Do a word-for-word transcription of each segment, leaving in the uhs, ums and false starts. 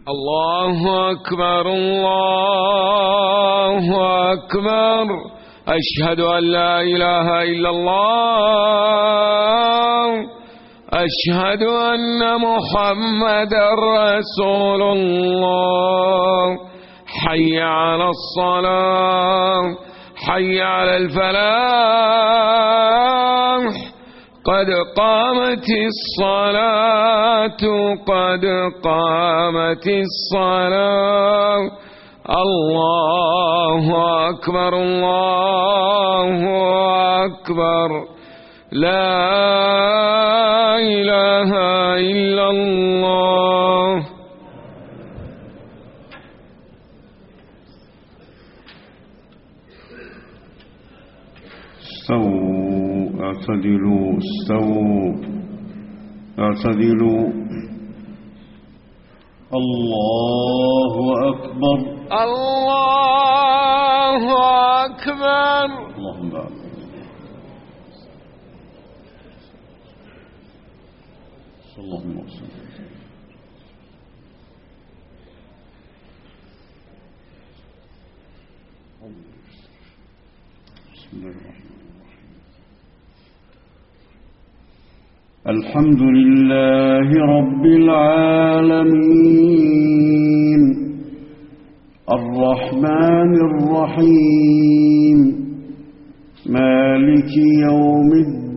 الله أكبر الله أكبر. أشهد أن لا إله إلا الله. أشهد أن محمدا رسول الله. حي على الصلاة حي على الفلاح. قد قامت الصلاة قد قامت الصلاة. الله أكبر الله أكبر. لا إله إلا الله. استووا اعتدلوا استووا اعتدلوا. الله أكبر الله أكبر. اللهم بارك. صلى الله عليه وسلم. بسم الله الرحمن الرحيم. الحمد لله رب العالمين الرحمن الرحيم مالك يوم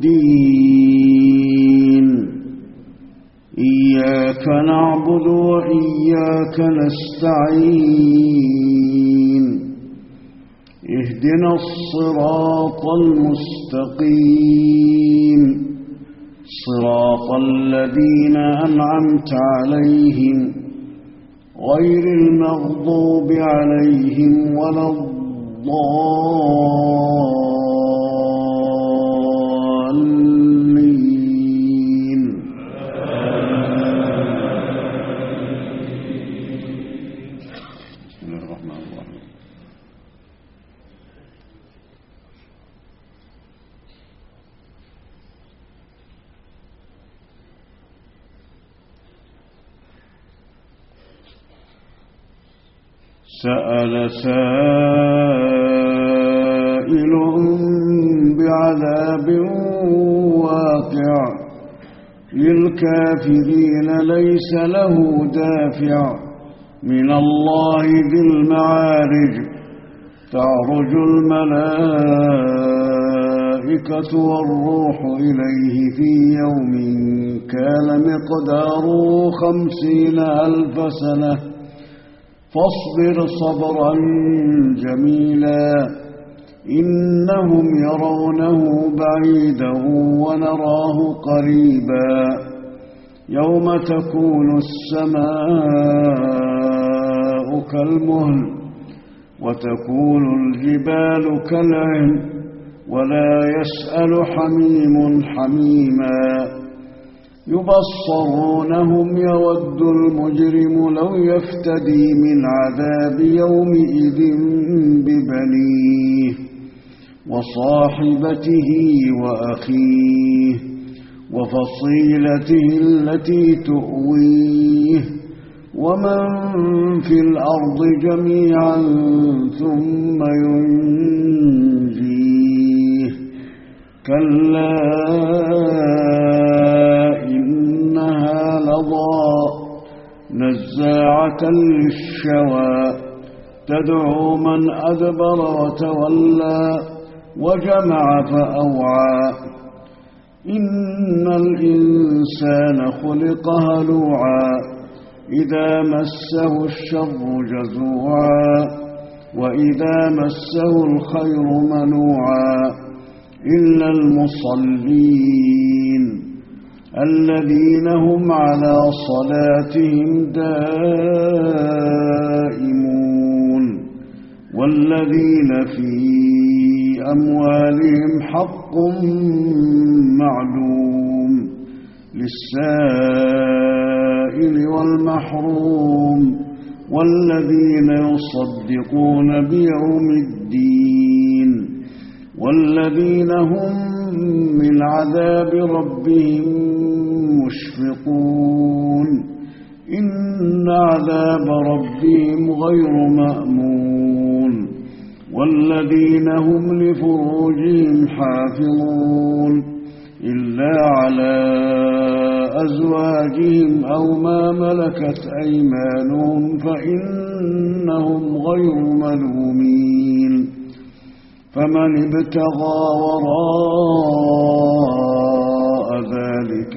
الدين. إياك نعبد وإياك نستعين. اهدنا الصراط المستقيم صراط الذين أنعمت عليهم غير المغضوب عليهم ولا الضالين. بسم الله الرحمن الرحيم. سأل سائل بعذاب واقع للكافرين ليس له دافع من الله ذي المعارج. تعرج الملائكة والروح إليه في يوم كان مقداره خمسين ألف سنة. فاصبر صبرا جميلا إنهم يرونه بعيدا ونراه قريبا. يوم تكون السماء كالمهل وتكون الجبال كالعهن ولا يسأل حميم حميما. يبصرونهم يود المجرم لو يفتدي من عذاب يومئذ ببنيه وصاحبته وأخيه وفصيلته التي تؤويه ومن في الأرض جميعا ثم ينجيه. كلا إنها لظى نزاعة للشوى تدعو من أدبر وتولى وجمع فأوعى. إن الإنسان خلق هلوعا إذا مسه الشر جزوعا وإذا مسه الخير منوعا. إلا المصلين الذين هم على صلاتهم دائمون والذين في أموالهم حق معلوم للسائل والمحروم والذين يصدقون بيوم الدين والذين هم من عذاب ربهم مشفقون. إن عذاب ربهم غير مأمون والذين هم لفروجهم حافظون إلا على أزواجهم أو ما ملكت أيمانهم فإنهم غير ملومين فمن ابتغى وراء ذلك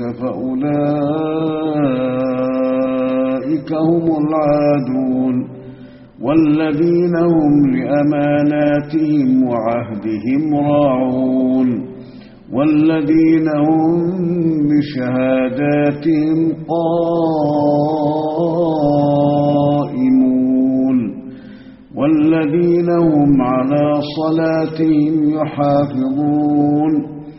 فأولئك هم العادون والذين هم لأماناتهم وعهدهم راعون والذين هم بشهاداتهم قائمون والذين هم على صلاتهم يحافظون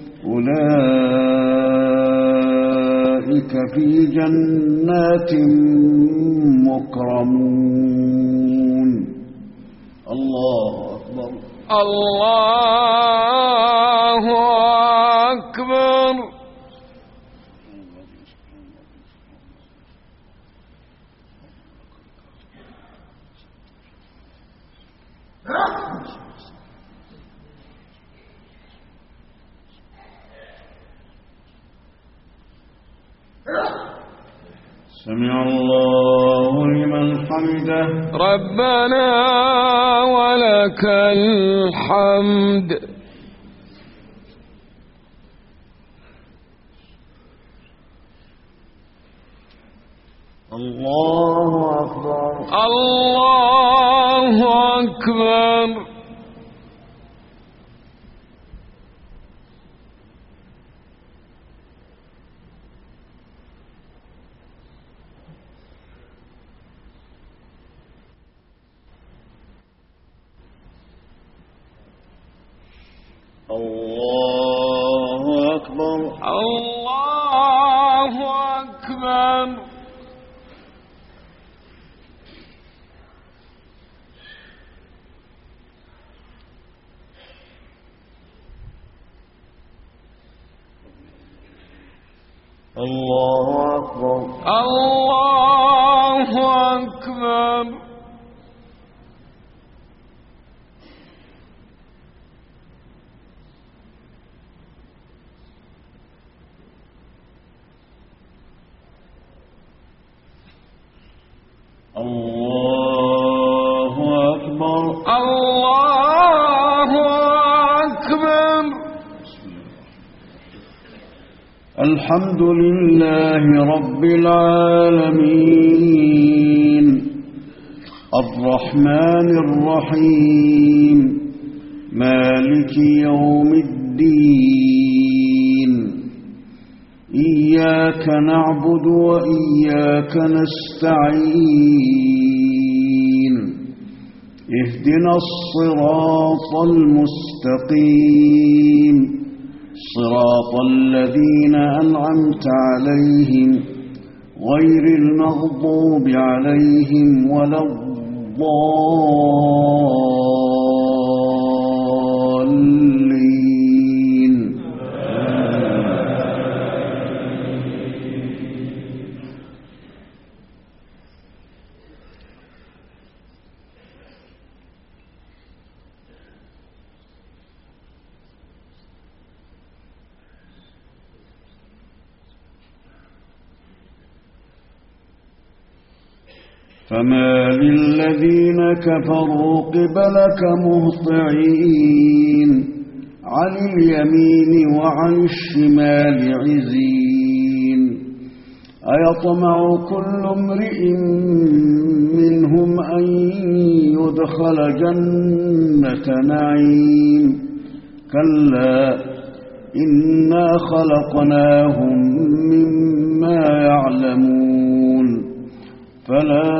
أولئك في جنات مكرمون. الله أكبر. الله أكبر. سمع الله لمن حمده. ربنا ولك الحمد. الله أكبر. الله أكبر. الله أكبر. الله أكبر. الله أكبر. الله أكبر. الله أكبر. الله أكبر. الحمد لله رب العالمين الرحمن الرحيم مالك يوم الدين إياك نعبد وإياك نستعين اهدنا الصراط المستقيم صراط الذين أنعمت عليهم غير المغضوب عليهم ولا الضالين. فما للذين كفروا قبلك مهطعين عن اليمين وعن الشمال عزين أيطمع كل امرئ منهم أن يدخل جنة نعيم كلا إنا خلقناهم مما يعلمون فلا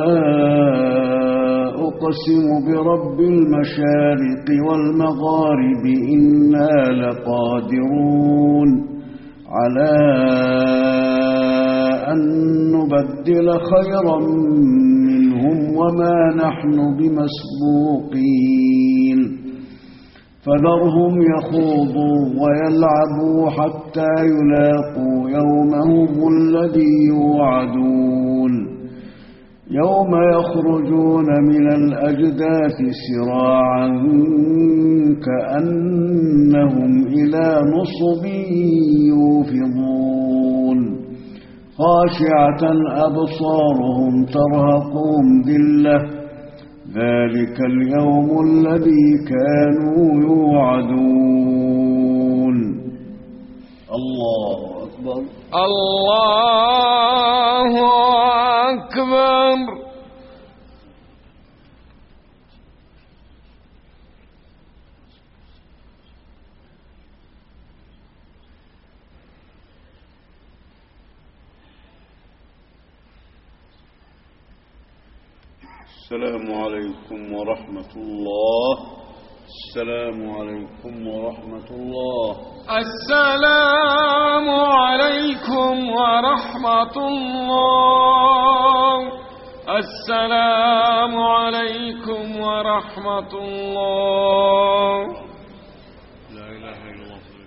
أقسم برب المشارق والمغارب إنا لقادرون على أن نبدل خيرا منهم وما نحن بمسبوقين فذرهم يخوضوا ويلعبوا حتى يلاقوا يومهم الذي يوعدون يوم يخرجون من الأجداث سراعا كأنهم إلى نصب يوفضون خاشعة أبصارهم ترهقهم ذلة ذلك اليوم الذي كانوا يوعدون. الله أكبر. الله أكبر. السلام عليكم ورحمة الله. السلام عليكم ورحمة الله. السلام عليكم ورحمة الله. السلام عليكم ورحمة الله. لا إله إلا الله.